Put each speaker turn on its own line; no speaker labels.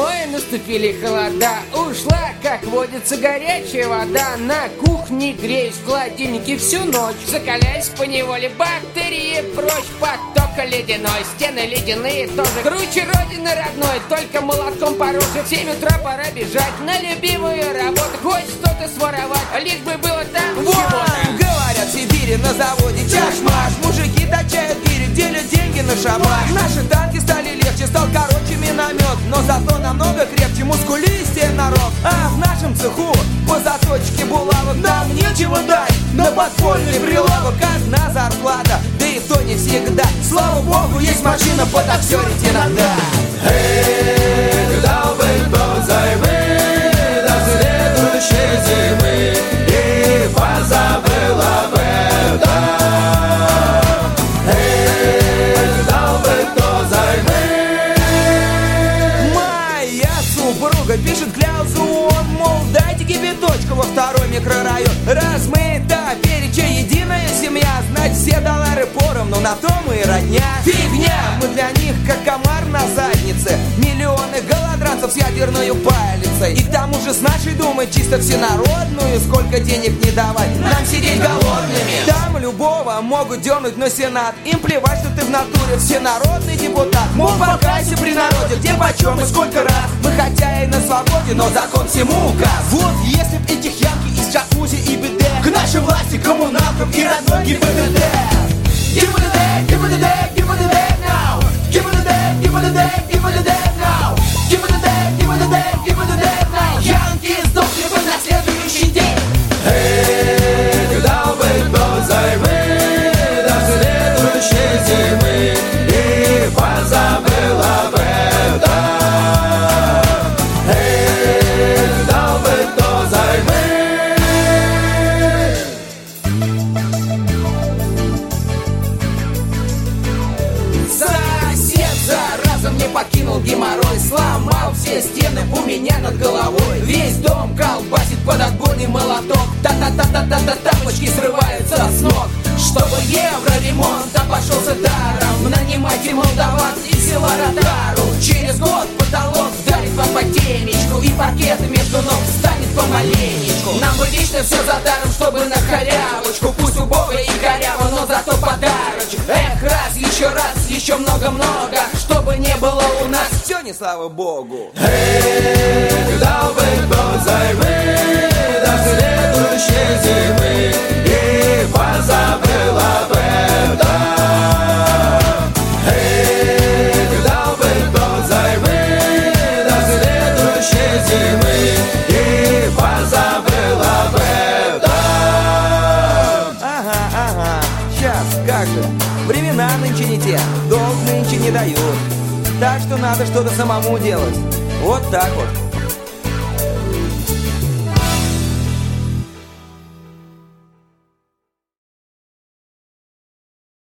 Зимой наступили холода, ушла, как водится, горячая вода. На кухне греюсь, в холодильнике всю ночь, закаляюсь поневоле, бактерии прочь. Поток ледяной, стены ледяные тоже. Круче родины родной, только молотком порушит. В 7 утра пора бежать на любимую работу. Хоть что-то своровать, лишь бы было там чего-то.
Говорят, в Сибири на заводе чаш-маш, мужики точают гири, делят деньги на шабаш. Наши танки стали легче, стал короче миномет, но зато намного крепче, мускулистее народ. А в нашем цеху по заточке булавок нам нечего дать, на подпольный прилавок одна зарплата, да и то не всегда. Слава богу, есть машина потаксерить иногда.
Эй, дал бы кто займы до следующей зимы и позабыл об этом. Эй, дал бы кто займы.
Моя супруга пишет кляузу, он, мол, дайте кипяточку во второй микрорайон. Раз мы та переча единая семья, знать все доллары поровну, на то мы и родня. Фигня, мы для них как комар на заднице, миллионы голодранцев с ядерной палицей. И к тому же с нашей думой чисто всенародную, сколько денег не давать, нам сидеть голодными. Там любого могут дернуть на сенат, им плевать, что ты в натуре всенародный депутат. Мол, покайся при народе, где почем и сколько раз. Мы хотя и на свободе, но закон всему указ.
Вот если б этих янки из джакузи и БД к нашей власти, коммуналкам и родной ГИБДД. Give me the day, give me the day, give me the day now. Give me the day, give me the day, give me the day now. Give me the day, give me the day, give me the day now. Янки сдохли бы на следующий день.
Эй, дал бы кто займы до следующей зимы и позабыл об этом. Эй, дал бы кто займы.
Сосед зараза мне покинул геморрой, сломал все стены у меня над головой. Весь дом колбасит под отбойный молоток. Та-та-та-та-та-та, тапочки срываются с ног. Чтобы евроремонт обошелся даром, нанимайте молдаван из села Ротару. Через год потолок вдарит вам по темечку, и паркет между ног станет помаленечку. Нам бы лично все за даром, чтобы на халявочку. Пусть убого и коряво, но зато подарочек. Эх, раз, еще много-много, чтобы не было у нас все не слава богу.
Эй, дал бы кто займы до следующей зимы и позабыл об этом. Эй, дал бы кто займы до следующей зимы и позабыл об этом.
Ага, сейчас, как же. Времена нынче не те, долг нынче не дают. Так что надо что-то самому делать. Вот так вот.